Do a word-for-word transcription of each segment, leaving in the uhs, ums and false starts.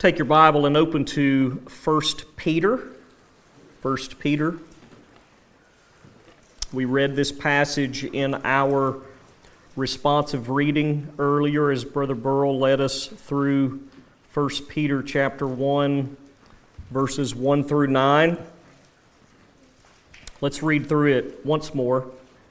Take your Bible and open to First Peter. First Peter. We read this passage in our responsive reading earlier as Brother Burrell led us through First Peter chapter one, verses one through nine. Let's read through it once more.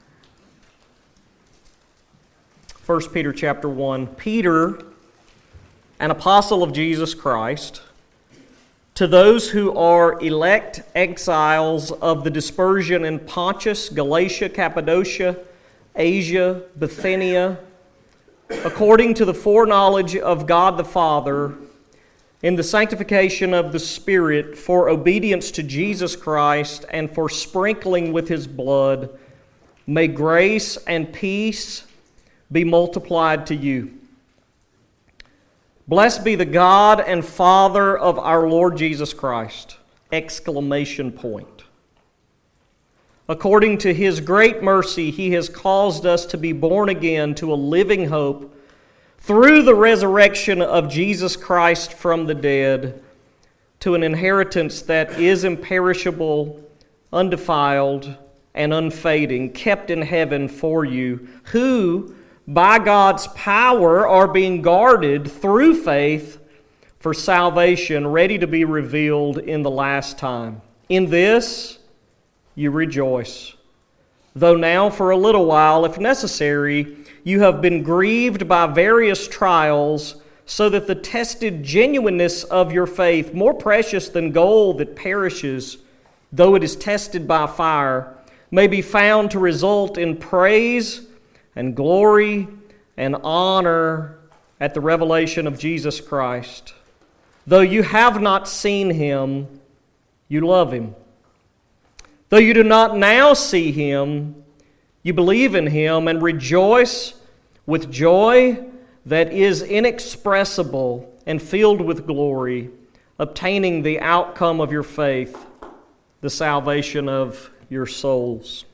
First Peter chapter one. Peter, an apostle of Jesus Christ, to those who are elect exiles of the dispersion in Pontus, Galatia, Cappadocia, Asia, Bithynia, according to the foreknowledge of God the Father, in the sanctification of the Spirit, for obedience to Jesus Christ and for sprinkling with His blood, may grace and peace be multiplied to you. Blessed be the God and Father of our Lord Jesus Christ! Exclamation point. According to His great mercy, He has caused us to be born again to a living hope through the resurrection of Jesus Christ from the dead, to an inheritance that is imperishable, undefiled, and unfading, kept in heaven for you, who by God's power are being guarded through faith for salvation, ready to be revealed in the last time. In this you rejoice, though now for a little while, if necessary, you have been grieved by various trials, so that the tested genuineness of your faith, more precious than gold that perishes, though it is tested by fire, may be found to result in praise and glory and honor at the revelation of Jesus Christ. Though you have not seen Him, you love Him. Though you do not now see Him, you believe in Him and rejoice with joy that is inexpressible and filled with glory, obtaining the outcome of your faith, the salvation of your souls.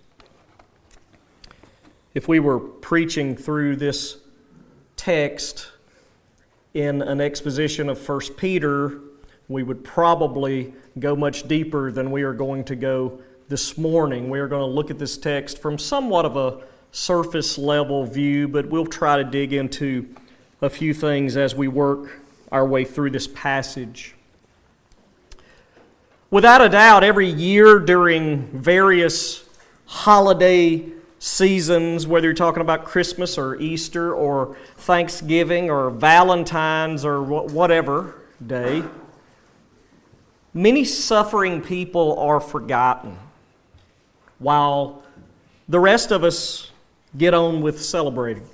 If we were preaching through this text in an exposition of First Peter, we would probably go much deeper than we are going to go this morning. We are going to look at this text from somewhat of a surface level view, but we'll try to dig into a few things as we work our way through this passage. Without a doubt, every year during various holiday seasons, whether you're talking about Christmas or Easter or Thanksgiving or Valentine's or whatever day, many suffering people are forgotten while the rest of us get on with celebrating.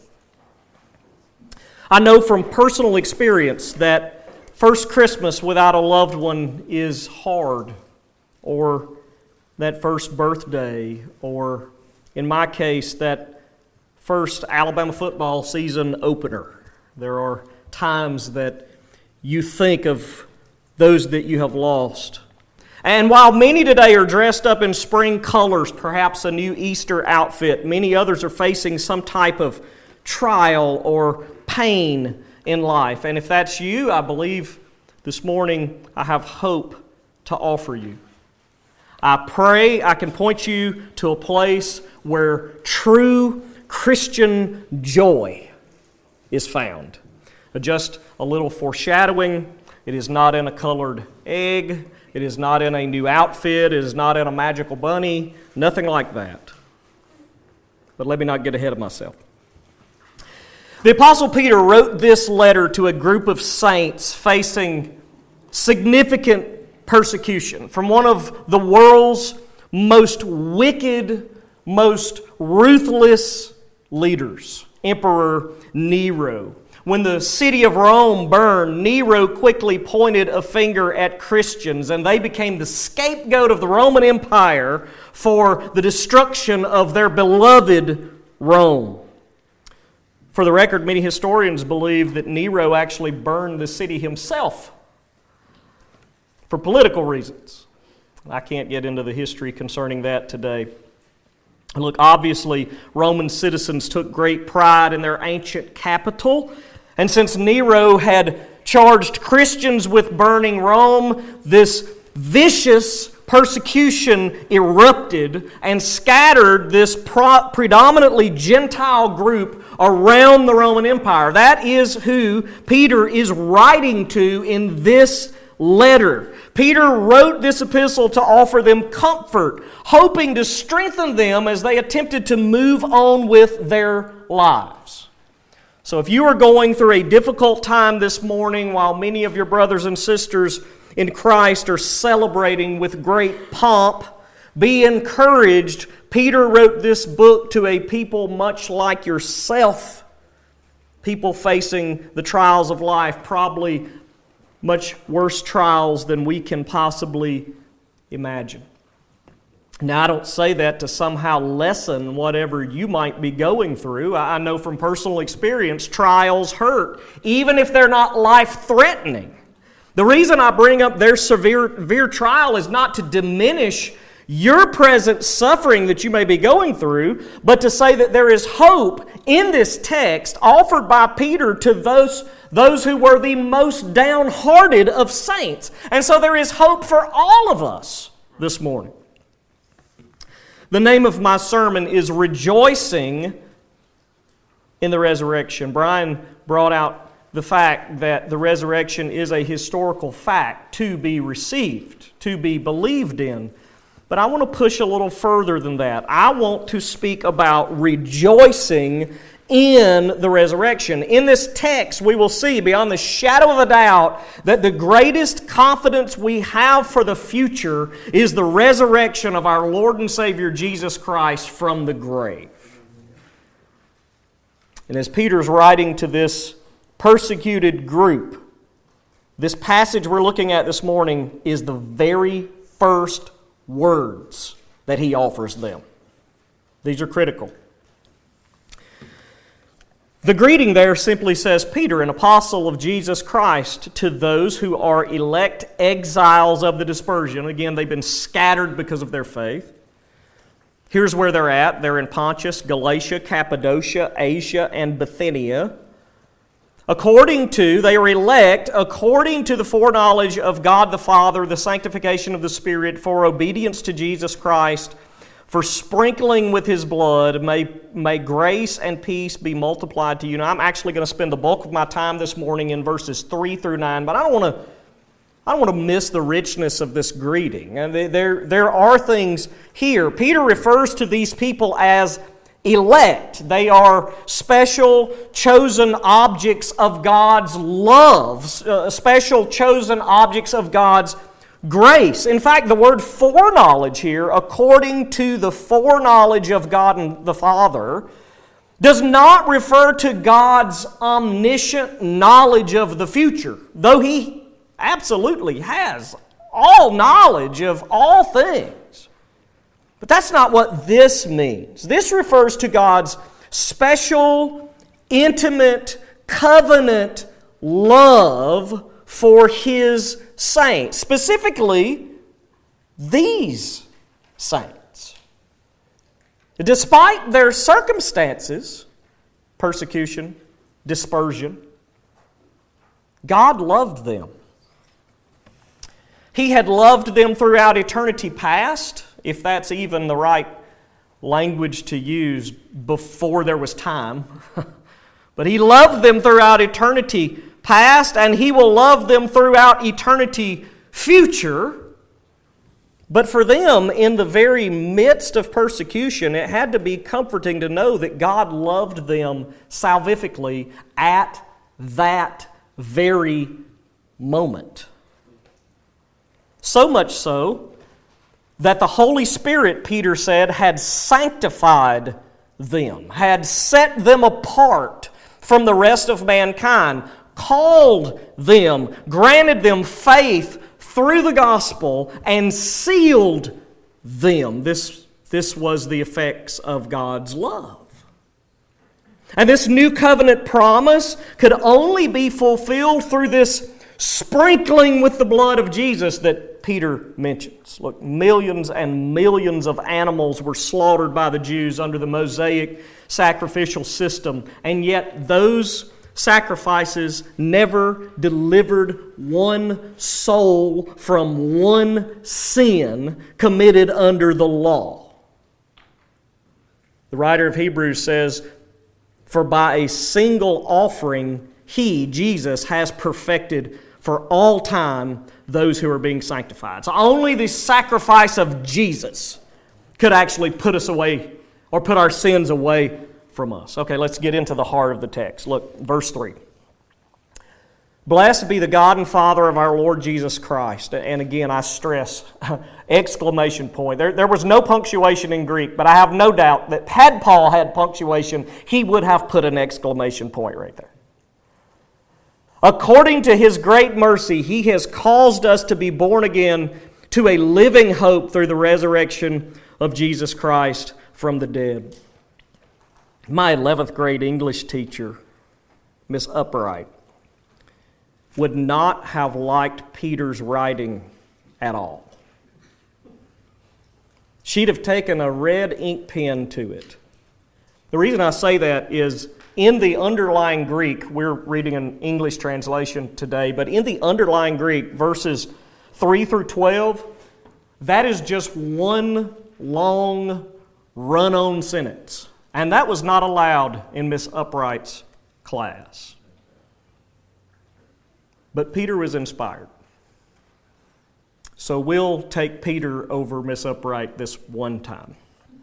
I know from personal experience that first Christmas without a loved one is hard, or that first birthday, or in my case, that first Alabama football season opener. There are times that you think of those that you have lost. And while many today are dressed up in spring colors, perhaps a new Easter outfit, many others are facing some type of trial or pain in life. And if that's you, I believe this morning I have hope to offer you. I pray I can point you to a place where true Christian joy is found. Just a little foreshadowing. It is not in a colored egg. It is not in a new outfit. It is not in a magical bunny. Nothing like that. But let me not get ahead of myself. The Apostle Peter wrote this letter to a group of saints facing significant persecution from one of the world's most wicked, most ruthless leaders, Emperor Nero. When the city of Rome burned, Nero quickly pointed a finger at Christians, and they became the scapegoat of the Roman Empire for the destruction of their beloved Rome. For the record, many historians believe that Nero actually burned the city himself for political reasons. I can't get into the history concerning that today. Look, obviously, Roman citizens took great pride in their ancient capital, and since Nero had charged Christians with burning Rome, this vicious persecution erupted and scattered this pro- predominantly Gentile group around the Roman Empire. That is who Peter is writing to in this letter. Peter wrote this epistle to offer them comfort, hoping to strengthen them as they attempted to move on with their lives. So if you are going through a difficult time this morning while many of your brothers and sisters in Christ are celebrating with great pomp, be encouraged. Peter wrote this book to a people much like yourself, people facing the trials of life, probably much worse trials than we can possibly imagine. Now, I don't say that to somehow lessen whatever you might be going through. I know from personal experience, trials hurt, even if they're not life-threatening. The reason I bring up their severe, severe trial is not to diminish your present suffering that you may be going through, but to say that there is hope in this text offered by Peter to those, those who were the most downhearted of saints. And so there is hope for all of us this morning. The name of my sermon is Rejoicing in the Resurrection. Brian brought out the fact that the resurrection is a historical fact to be received, to be believed in. But I want to push a little further than that. I want to speak about rejoicing in the resurrection. In this text, we will see beyond the shadow of a doubt that the greatest confidence we have for the future is the resurrection of our Lord and Savior Jesus Christ from the grave. And as Peter's writing to this persecuted group, this passage we're looking at this morning is the very first words that he offers them. These are critical. The greeting there simply says, Peter, an apostle of Jesus Christ, to those who are elect exiles of the dispersion. Again, they've been scattered because of their faith. Here's where they're at. They're in Pontus, Galatia, Cappadocia, Asia, and Bithynia. According to, they are elect according to the foreknowledge of God the Father, the sanctification of the Spirit, for obedience to Jesus Christ, for sprinkling with His blood. May, may grace and peace be multiplied to you. Now, I'm actually going to spend the bulk of my time this morning in verses three through nine, but I don't want to I don't want to miss the richness of this greeting. And there, there are things here. Peter refers to these people as elect. They are special, chosen objects of God's love, uh, special, chosen objects of God's grace. In fact, the word foreknowledge here, according to the foreknowledge of God and the Father, does not refer to God's omniscient knowledge of the future, though He absolutely has all knowledge of all things. But that's not what this means. This refers to God's special, intimate, covenant love for His saints. Specifically, these saints. Despite their circumstances, persecution, dispersion, God loved them. He had loved them throughout eternity past, if that's even the right language to use, before there was time. But He loved them throughout eternity past, and He will love them throughout eternity future. But for them, in the very midst of persecution, it had to be comforting to know that God loved them salvifically at that very moment. So much so that the Holy Spirit, Peter said, had sanctified them, had set them apart from the rest of mankind, called them, granted them faith through the gospel, and sealed them. This, this was the effects of God's love. And this new covenant promise could only be fulfilled through this sprinkling with the blood of Jesus that Peter mentions. Look, millions and millions of animals were slaughtered by the Jews under the Mosaic sacrificial system, and yet those sacrifices never delivered one soul from one sin committed under the law. The writer of Hebrews says, "For by a single offering He, Jesus, has perfected for all time those who are being sanctified." So only the sacrifice of Jesus could actually put us away or put our sins away from us. Okay, let's get into the heart of the text. Look, verse three. "Blessed be the God and Father of our Lord Jesus Christ." And again, I stress, exclamation point. There, there was no punctuation in Greek, but I have no doubt that had Paul had punctuation, he would have put an exclamation point right there. "According to His great mercy, He has caused us to be born again to a living hope through the resurrection of Jesus Christ from the dead." My eleventh grade English teacher, Miss Upright, would not have liked Peter's writing at all. She'd have taken a red ink pen to it. The reason I say that is in the underlying Greek, we're reading an English translation today, but in the underlying Greek, verses three through twelve, that is just one long run-on sentence. And that was not allowed in Miss Upright's class. But Peter was inspired. So we'll take Peter over Miss Upright this one time.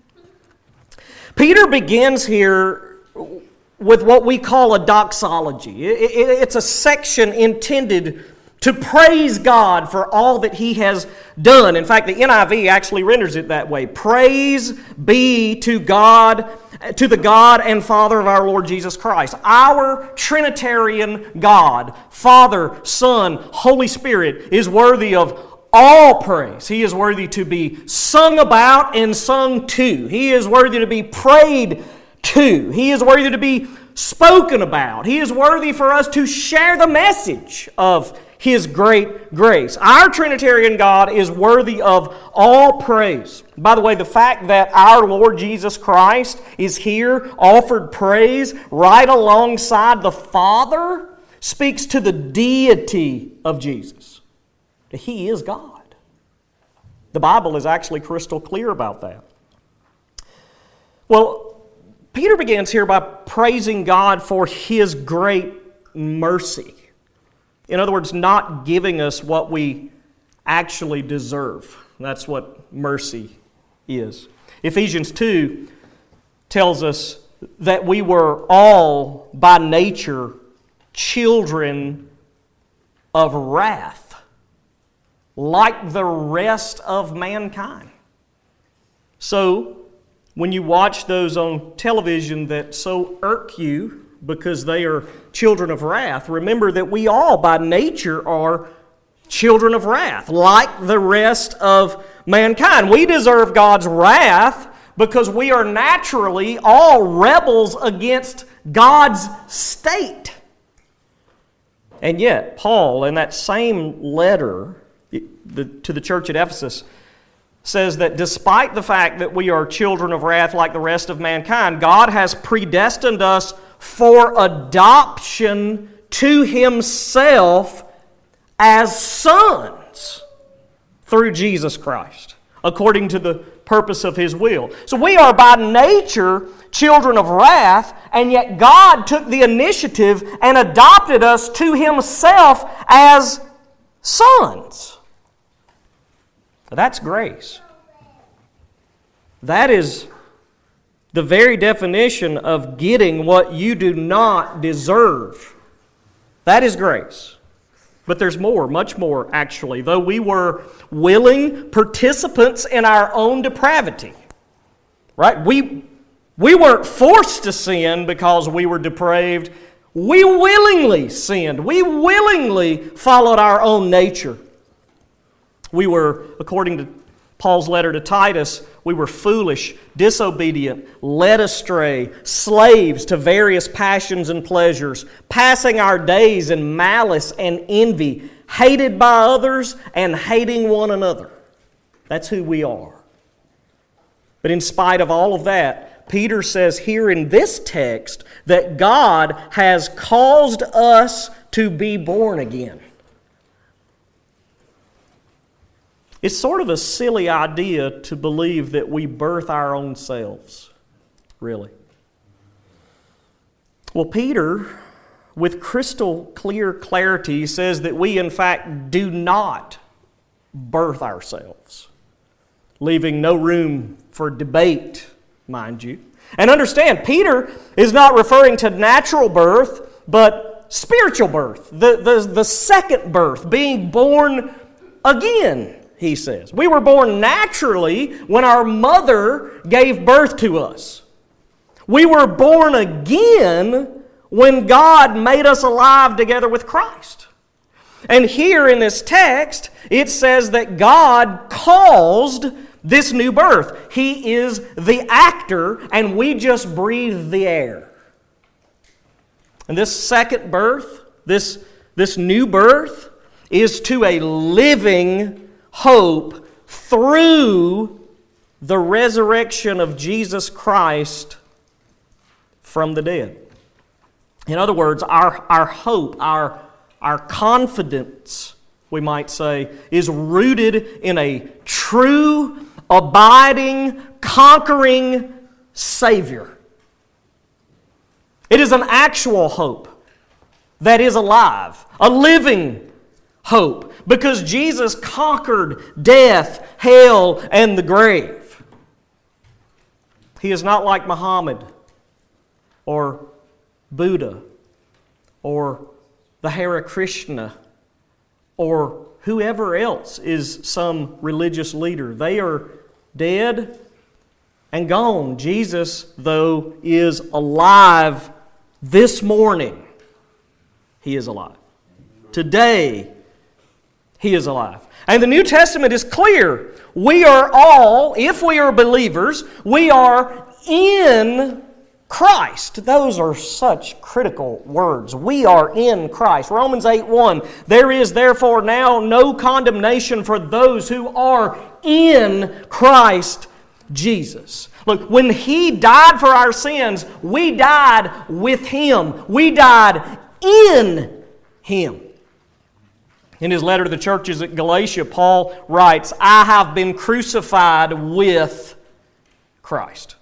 Peter begins here with what we call a doxology. It's a section intended to praise God for all that He has done. In fact, the N I V actually renders it that way. Praise be to God, to the God and Father of our Lord Jesus Christ. Our Trinitarian God, Father, Son, Holy Spirit, is worthy of all praise. He is worthy to be sung about and sung to. He is worthy to be prayed to. He is worthy to be spoken about. He is worthy for us to share the message of His great grace. Our Trinitarian God is worthy of all praise. By the way, the fact that our Lord Jesus Christ is here, offered praise right alongside the Father, speaks to the deity of Jesus. He is God. The Bible is actually crystal clear about that. Well, Peter begins here by praising God for His great mercy. In other words, not giving us what we actually deserve. That's what mercy is. Ephesians two tells us that we were all by nature children of wrath, like the rest of mankind. So, when you watch those on television that so irk you because they are children of wrath, remember that we all by nature are children of wrath, like the rest of mankind. We deserve God's wrath because we are naturally all rebels against God's state. And yet, Paul, in that same letter to the church at Ephesus, says that despite the fact that we are children of wrath like the rest of mankind, God has predestined us for adoption to Himself as sons through Jesus Christ, according to the purpose of His will. So we are by nature children of wrath, and yet God took the initiative and adopted us to Himself as sons. That's grace. That is the very definition of getting what you do not deserve. That is grace. But there's more, much more actually. Though we were willing participants in our own depravity. Right? We, we weren't forced to sin because we were depraved. We willingly sinned. We willingly followed our own nature. We were, according to Paul's letter to Titus, we were foolish, disobedient, led astray, slaves to various passions and pleasures, passing our days in malice and envy, hated by others and hating one another. That's who we are. But in spite of all of that, Peter says here in this text that God has caused us to be born again. It's sort of a silly idea to believe that we birth our own selves, really. Well, Peter, with crystal clear clarity, says that we in fact do not birth ourselves, leaving no room for debate, mind you. And understand, Peter is not referring to natural birth, but spiritual birth, the, the, the second birth, being born again. He says. We were born naturally when our mother gave birth to us. We were born again when God made us alive together with Christ. And here in this text, it says that God caused this new birth. He is the actor, and we just breathe the air. And this second birth, this, this new birth, is to a living hope through the resurrection of Jesus Christ from the dead. In other words, our, our hope, our, our confidence, we might say, is rooted in a true, abiding, conquering Savior. It is an actual hope that is alive, a living hope, because Jesus conquered death, hell, and the grave. He is not like Muhammad or Buddha or the Hare Krishna or whoever else is some religious leader. They are dead and gone. Jesus, though, is alive this morning. He is alive. Today, He is alive. And the New Testament is clear. We are all, if we are believers, we are in Christ. Those are such critical words. We are in Christ. Romans eight one, there is therefore now no condemnation for those who are in Christ Jesus. Look, when He died for our sins, we died with Him. We died in Him. In his letter to the churches at Galatia, Paul writes, I have been crucified with Christ.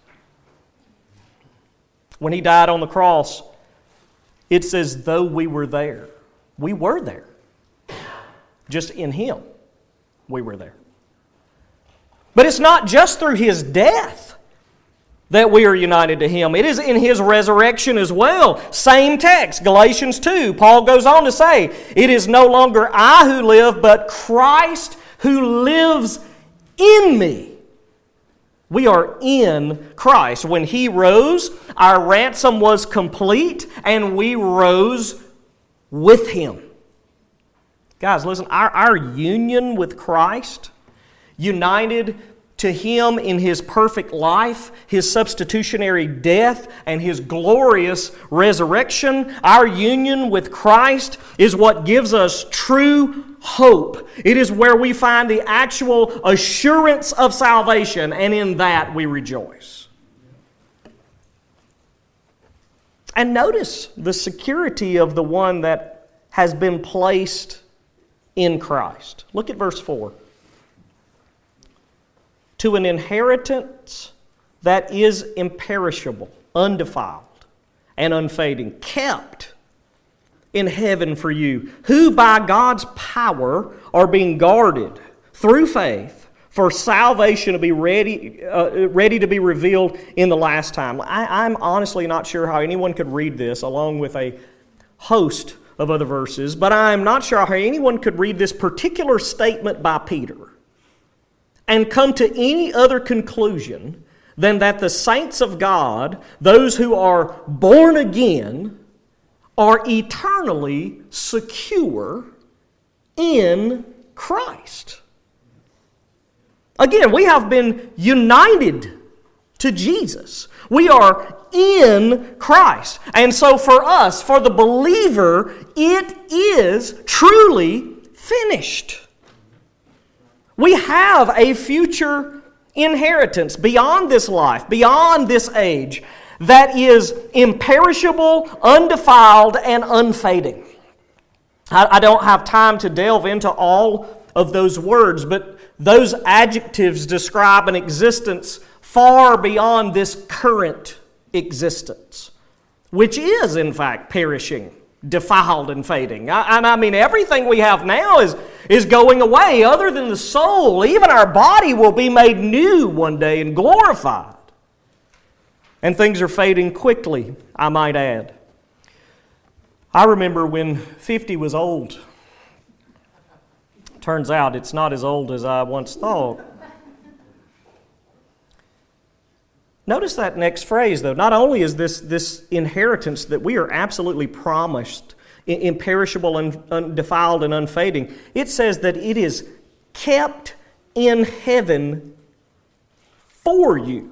When He died on the cross, it's as though we were there. We were there. Just in Him, we were there. But it's not just through His death that we are united to Him. It is in His resurrection as well. Same text, Galatians two. Paul goes on to say, it is no longer I who live, but Christ who lives in me. We are in Christ. When He rose, our ransom was complete, and we rose with Him. Guys, listen, our, our union with Christ, united to Him in His perfect life, His substitutionary death, and His glorious resurrection, our union with Christ is what gives us true hope. It is where we find the actual assurance of salvation, and in that we rejoice. And notice the security of the one that has been placed in Christ. Look at verse four. To an inheritance that is imperishable, undefiled, and unfading, kept in heaven for you, who by God's power are being guarded through faith for salvation to be ready, uh, ready to be revealed in the last time. I, I'm honestly not sure how anyone could read this along with a host of other verses, but I'm not sure how anyone could read this particular statement by Peter and come to any other conclusion than that the saints of God, those who are born again, are eternally secure in Christ. Again, we have been united to Jesus. We are in Christ. And so for us, for the believer, it is truly finished. We have a future inheritance beyond this life, beyond this age, that is imperishable, undefiled, and unfading. I, I don't have time to delve into all of those words, but those adjectives describe an existence far beyond this current existence, which is, in fact, perishing, defiled, and fading. I, I mean, everything we have now is, is going away other than the soul. Even our body will be made new one day and glorified. And things are fading quickly, I might add. I remember when fifty was old. Turns out it's not as old as I once thought. Notice that next phrase, though. Not only is this, this inheritance that we are absolutely promised, imperishable and undefiled and unfading, it says that it is kept in heaven for you.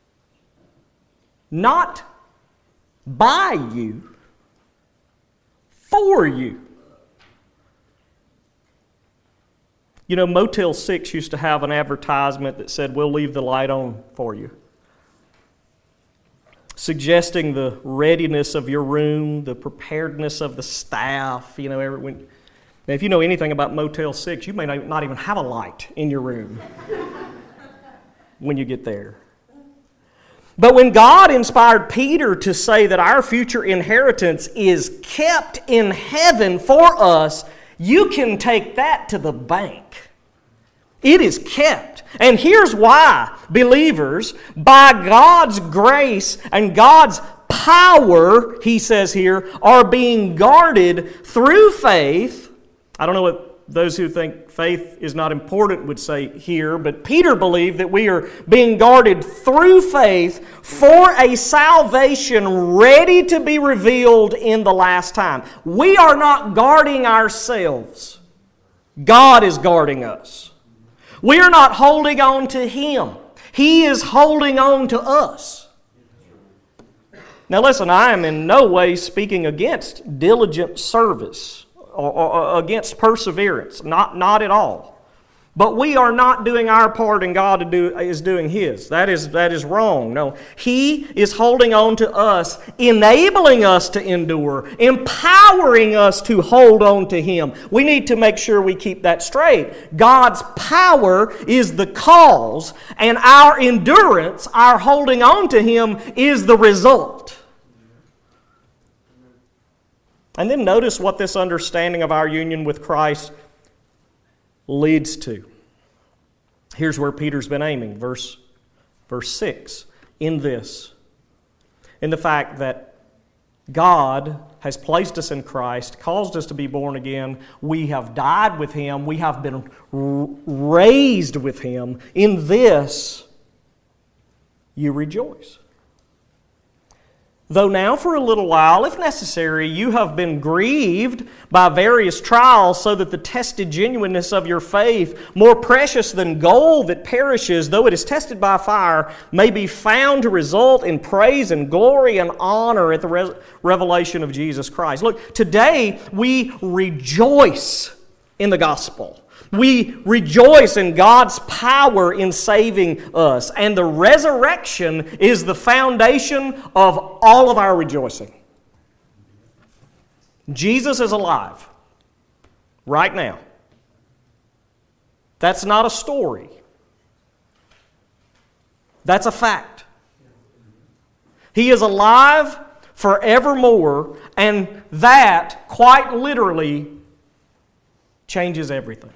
Not by you, for you. You know, Motel six used to have an advertisement that said, "We'll leave the light on for you," suggesting the readiness of your room, the preparedness of the staff. You know, everyone. Now, if you know anything about Motel six, you may not even have a light in your room when you get there. But when God inspired Peter to say that our future inheritance is kept in heaven for us, you can take that to the bank. It is kept. And here's why, believers, by God's grace and God's power, he says here, are being guarded through faith. I don't know what those who think faith is not important would say here, but Peter believed that we are being guarded through faith for a salvation ready to be revealed in the last time. We are not guarding ourselves. God is guarding us. We are not holding on to Him. He is holding on to us. Now listen, I am in no way speaking against diligent service or, or against perseverance. Not, not at all. But we are not doing our part and God to do, is doing His. That is, that is wrong. No, He is holding on to us, enabling us to endure, empowering us to hold on to Him. We need to make sure we keep that straight. God's power is the cause, and our endurance, our holding on to Him, is the result. And then notice what this understanding of our union with Christ leads to. Here's where Peter's been aiming, verse, verse six. In this, in the fact that God has placed us in Christ, caused us to be born again, we have died with Him, we have been raised with Him. In this, you rejoice. Though now for a little while, if necessary, you have been grieved by various trials, so that the tested genuineness of your faith, more precious than gold that perishes, though it is tested by fire, may be found to result in praise and glory and honor at the re- revelation of Jesus Christ. Look, today we rejoice in the gospel. We rejoice in God's power in saving us. And the resurrection is the foundation of all of our rejoicing. Jesus is alive right now. That's not a story. That's a fact. He is alive forevermore, and that quite literally changes everything.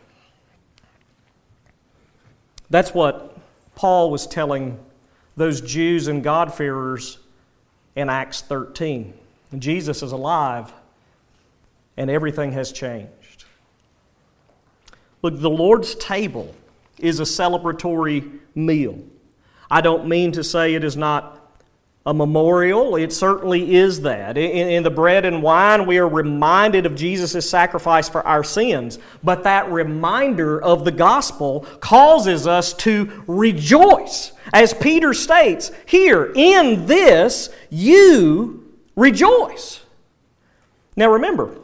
That's what Paul was telling those Jews and God-fearers in Acts thirteen. Jesus is alive, and everything has changed. Look, the Lord's table is a celebratory meal. I don't mean to say it is not a memorial. It certainly is that. In, in the bread and wine, we are reminded of Jesus' sacrifice for our sins. But that reminder of the gospel causes us to rejoice. As Peter states, here, in this, you rejoice. Now remember,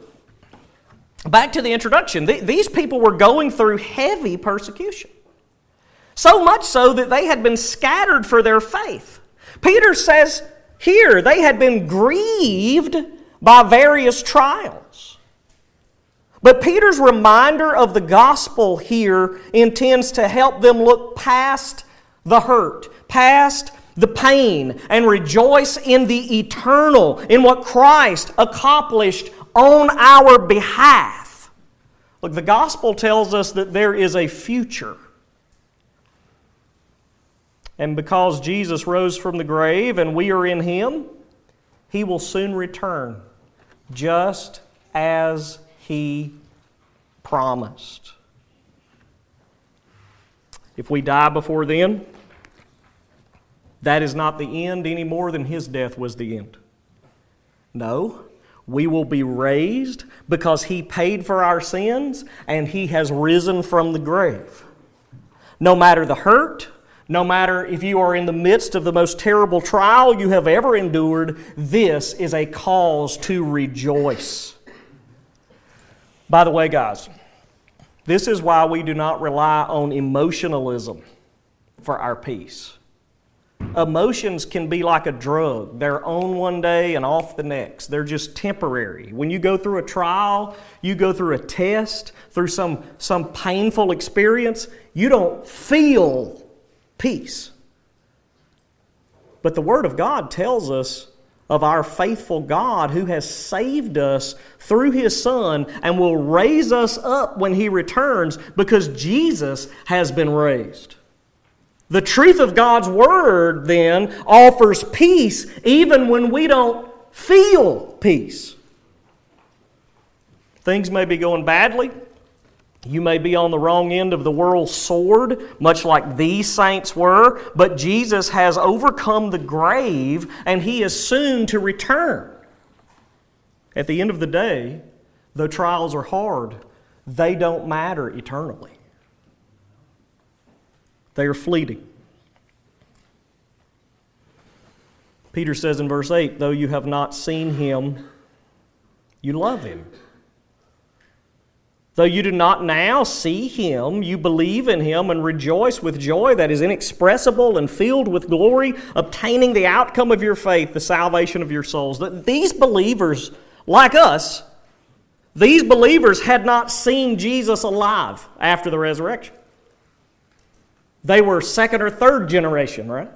back to the introduction, th- these people were going through heavy persecution. So much so that they had been scattered for their faith. Peter says here they had been grieved by various trials. But Peter's reminder of the gospel here intends to help them look past the hurt, past the pain, and rejoice in the eternal, in what Christ accomplished on our behalf. Look, the gospel tells us that there is a future. And because Jesus rose from the grave and we are in Him, He will soon return, just as He promised. If we die before then, that is not the end any more than His death was the end. No, we will be raised because He paid for our sins and He has risen from the grave. No matter the hurt, no matter if you are in the midst of the most terrible trial you have ever endured, this is a cause to rejoice. By the way, guys, this is why we do not rely on emotionalism for our peace. Emotions can be like a drug. They're on one day and off the next. They're just temporary. When you go through a trial, you go through a test, through some, some painful experience, you don't feel peace. But the Word of God tells us of our faithful God who has saved us through His Son and will raise us up when He returns because Jesus has been raised. The truth of God's Word, then, offers peace even when we don't feel peace. Things may be going badly. You may be on the wrong end of the world's sword, much like these saints were, but Jesus has overcome the grave and He is soon to return. At the end of the day, though trials are hard, they don't matter eternally. They are fleeting. Peter says in verse eight, though you have not seen Him, you love Him. Though you do not now see Him, you believe in Him and rejoice with joy that is inexpressible and filled with glory, obtaining the outcome of your faith, the salvation of your souls. That these believers, like us, these believers had not seen Jesus alive after the resurrection. They were second or third generation, right?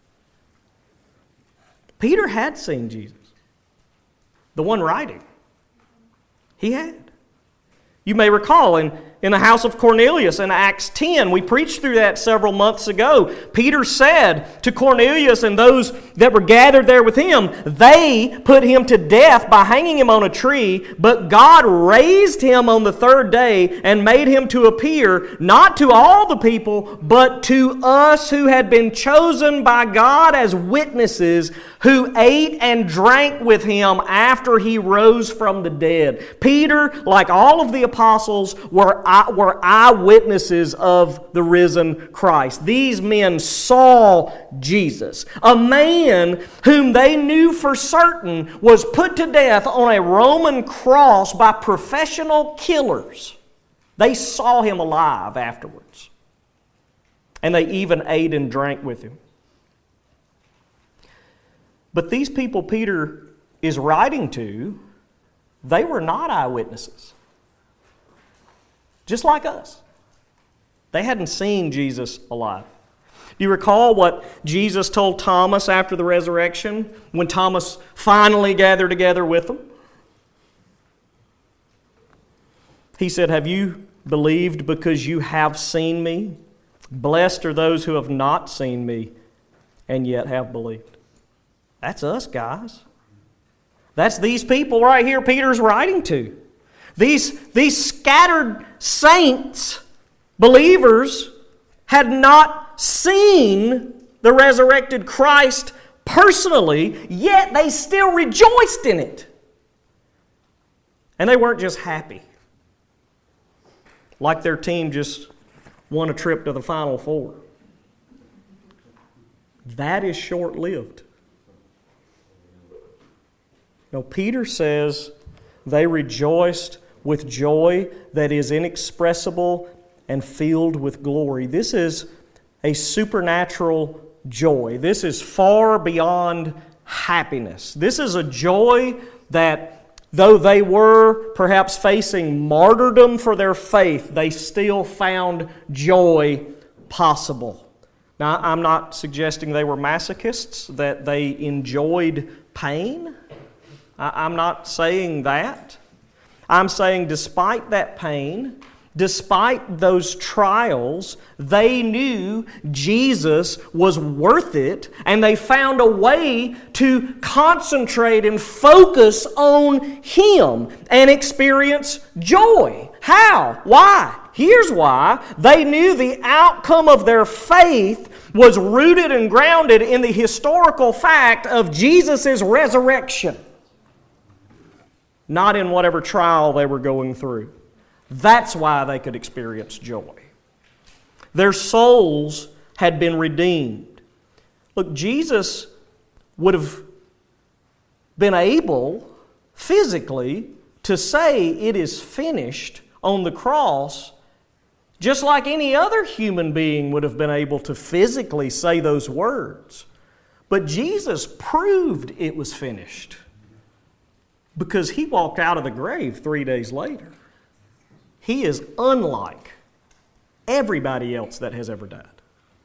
Peter had seen Jesus. The one writing. He had. You may recall in, in the house of Cornelius in Acts ten, we preached through that several months ago. Peter said to Cornelius and those that were gathered there with him, they put him to death by hanging him on a tree, but God raised him on the third day and made him to appear, not to all the people, but to us who had been chosen by God as witnesses, who ate and drank with him after he rose from the dead. Peter, like all of the apostles, were, were eyewitnesses of the risen Christ. These men saw Jesus, a man whom they knew for certain was put to death on a Roman cross by professional killers. They saw Him alive afterwards. And they even ate and drank with Him. But these people Peter is writing to, they were not eyewitnesses. Just like us. They hadn't seen Jesus alive. Do you recall what Jesus told Thomas after the resurrection, when Thomas finally gathered together with them? He said, "Have you believed because you have seen me? Blessed are those who have not seen me and yet have believed." That's us, guys. That's these people right here Peter's writing to. These, these scattered saints, believers, had not seen the resurrected Christ personally, yet they still rejoiced in it. And they weren't just happy, like their team just won a trip to the Final Four. That is short-lived. No, Peter says they rejoiced with joy that is inexpressible and filled with glory. This is a supernatural joy. This is far beyond happiness. This is a joy that, though they were perhaps facing martyrdom for their faith, they still found joy possible. Now, I'm not suggesting they were masochists, that they enjoyed pain. I'm not saying that. I'm saying despite that pain, despite those trials, they knew Jesus was worth it, and they found a way to concentrate and focus on Him and experience joy. How? Why? Here's why. They knew the outcome of their faith was rooted and grounded in the historical fact of Jesus' resurrection, not in whatever trial they were going through. That's why they could experience joy. Their souls had been redeemed. Look, Jesus would have been able physically to say it is finished on the cross, just like any other human being would have been able to physically say those words. But Jesus proved it was finished because He walked out of the grave three days later. He is unlike everybody else that has ever died.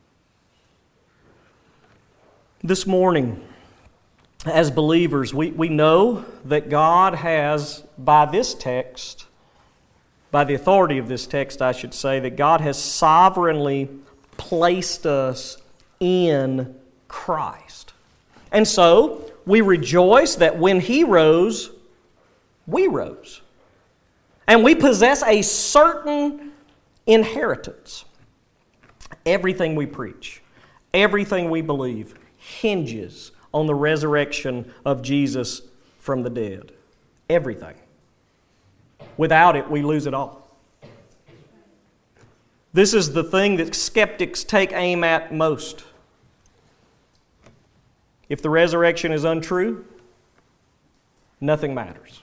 This morning, as believers, we, we know that God has, by this text, by the authority of this text, I should say, that God has sovereignly placed us in Christ. And so, we rejoice that when He rose, we rose. And we possess a certain inheritance. Everything we preach, everything we believe, hinges on the resurrection of Jesus from the dead. Everything. Without it, we lose it all. This is the thing that skeptics take aim at most. If the resurrection is untrue, nothing matters.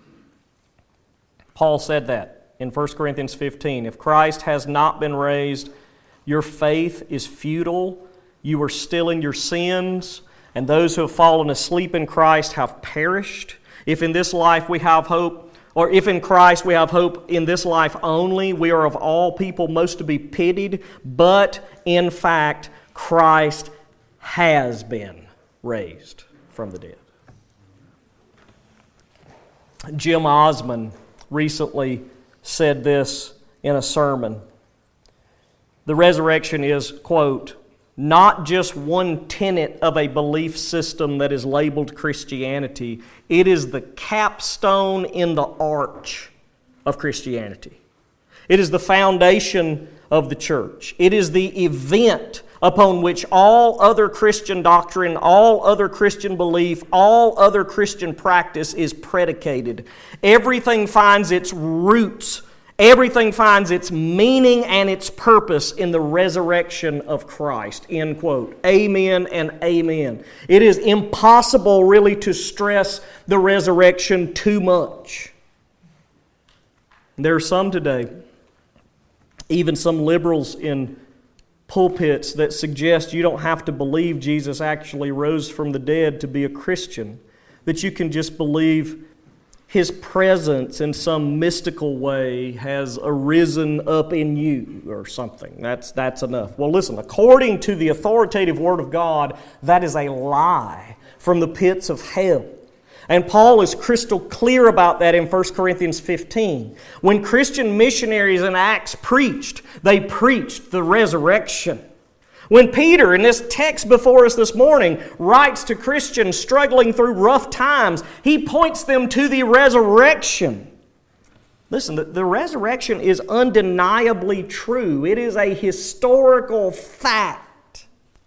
Paul said that in First Corinthians fifteen. If Christ has not been raised, your faith is futile. You are still in your sins, and those who have fallen asleep in Christ have perished. If in this life we have hope, or if in Christ we have hope in this life only, we are of all people most to be pitied. But in fact, Christ has been raised from the dead. Jim Osman recently said this in a sermon. The resurrection is, quote, not just one tenet of a belief system that is labeled Christianity. It is the capstone in the arch of Christianity. It is the foundation of the church. It is the event upon which all other Christian doctrine, all other Christian belief, all other Christian practice is predicated. Everything finds its roots, everything finds its meaning and its purpose in the resurrection of Christ. End quote. Amen and amen. It is impossible really to stress the resurrection too much. There are some today, even some liberals in pulpits, that suggest you don't have to believe Jesus actually rose from the dead to be a Christian, that you can just believe His presence in some mystical way has arisen up in you or something. That's, that's enough. Well, listen, according to the authoritative Word of God, that is a lie from the pits of hell. And Paul is crystal clear about that in First Corinthians fifteen. When Christian missionaries in Acts preached, they preached the resurrection. When Peter, in this text before us this morning, writes to Christians struggling through rough times, he points them to the resurrection. Listen, the, the resurrection is undeniably true. It is a historical fact.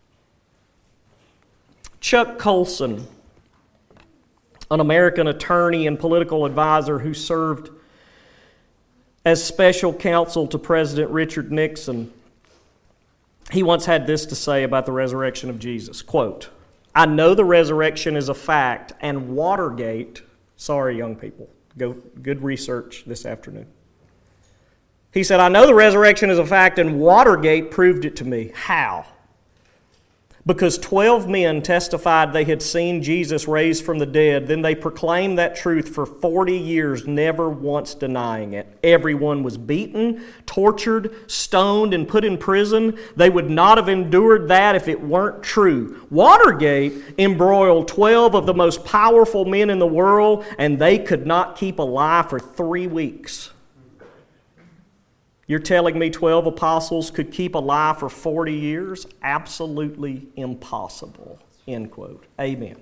Chuck Colson, an American attorney and political advisor who served as special counsel to President Richard Nixon, he once had this to say about the resurrection of Jesus. Quote, I know the resurrection is a fact, and Watergate, sorry young people, go good research this afternoon. He said, I know the resurrection is a fact, and Watergate proved it to me. How? Because twelve men testified they had seen Jesus raised from the dead. Then they proclaimed that truth for forty years, never once denying it. Everyone was beaten, tortured, stoned, and put in prison. They would not have endured that if it weren't true. Watergate embroiled twelve of the most powerful men in the world, and they could not keep alive for three weeks. You're telling me twelve apostles could keep alive for forty years? Absolutely impossible. End quote. Amen.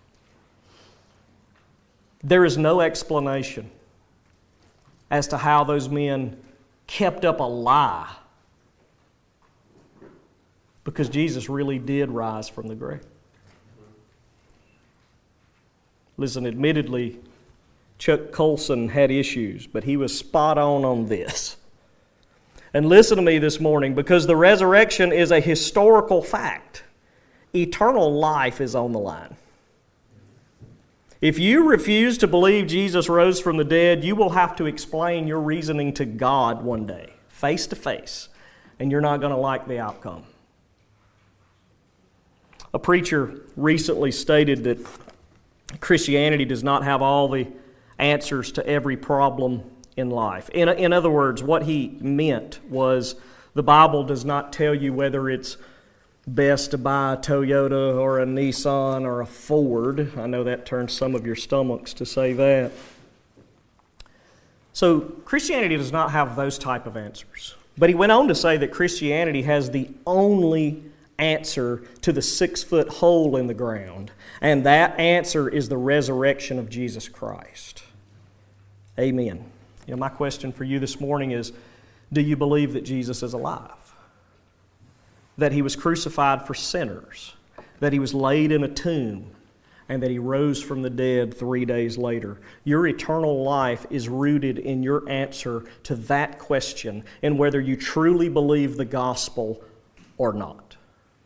There is no explanation as to how those men kept up a lie, because Jesus really did rise from the grave. Listen, admittedly, Chuck Colson had issues, but he was spot on on this. And listen to me this morning, because the resurrection is a historical fact. Eternal life is on the line. If you refuse to believe Jesus rose from the dead, you will have to explain your reasoning to God one day, face to face, and you're not going to like the outcome. A preacher recently stated that Christianity does not have all the answers to every problem in life. In, in other words, what he meant was the Bible does not tell you whether it's best to buy a Toyota or a Nissan or a Ford. I know that turns some of your stomachs to say that. So Christianity does not have those type of answers. But he went on to say that Christianity has the only answer to the six-foot hole in the ground, and that answer is the resurrection of Jesus Christ. Amen. You know, my question for you this morning is, do you believe that Jesus is alive? That He was crucified for sinners, that He was laid in a tomb, and that He rose from the dead three days later? Your eternal life is rooted in your answer to that question and whether you truly believe the gospel or not.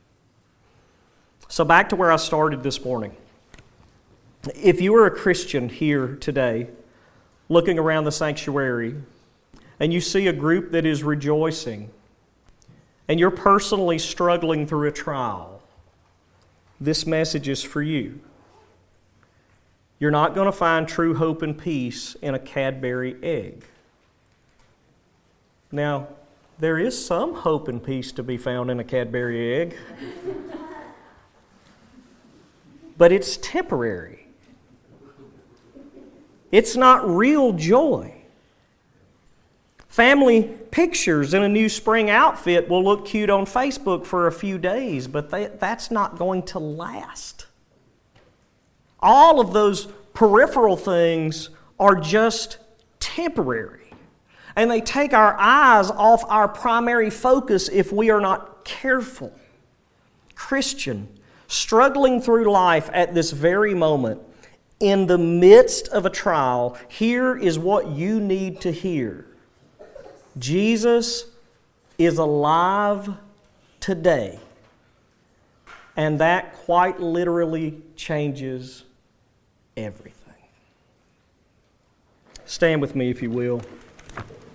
So back to where I started this morning. If you are a Christian here today, looking around the sanctuary, and you see a group that is rejoicing, and you're personally struggling through a trial, this message is for you. You're not going to find true hope and peace in a Cadbury egg. Now, there is some hope and peace to be found in a Cadbury egg, but it's temporary. It's not real joy. Family pictures in a new spring outfit will look cute on Facebook for a few days, but they, that's not going to last. All of those peripheral things are just temporary, and they take our eyes off our primary focus if we are not careful. Christian, struggling through life at this very moment, in the midst of a trial, here is what you need to hear. Jesus is alive today. And that quite literally changes everything. Stand with me if you will.